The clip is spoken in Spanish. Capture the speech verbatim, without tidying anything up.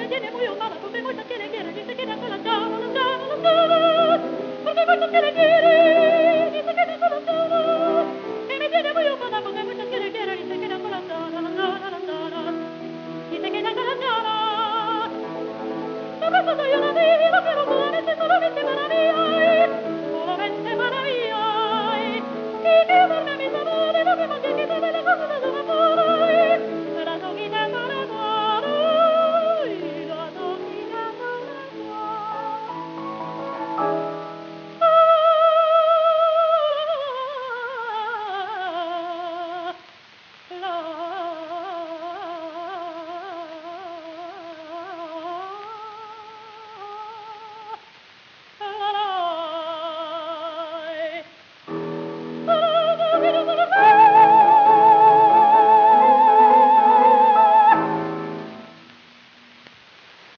me tiene muy ocupada, porque mucho quiere, quiere, dice que tanto la llama, la llama, la llama, porque mucho quiere, quiere, dice que tanto la llama, que me tiene muy ocupada, porque mucho quiere, quiere, dice que tanto la llama, la llama, la llama, dice que tanto la llama. No pasa soy una vida, pero solamente, solamente para mí, ay, solamente para mí, ay, y que darme mis amores, no me más que quitarme la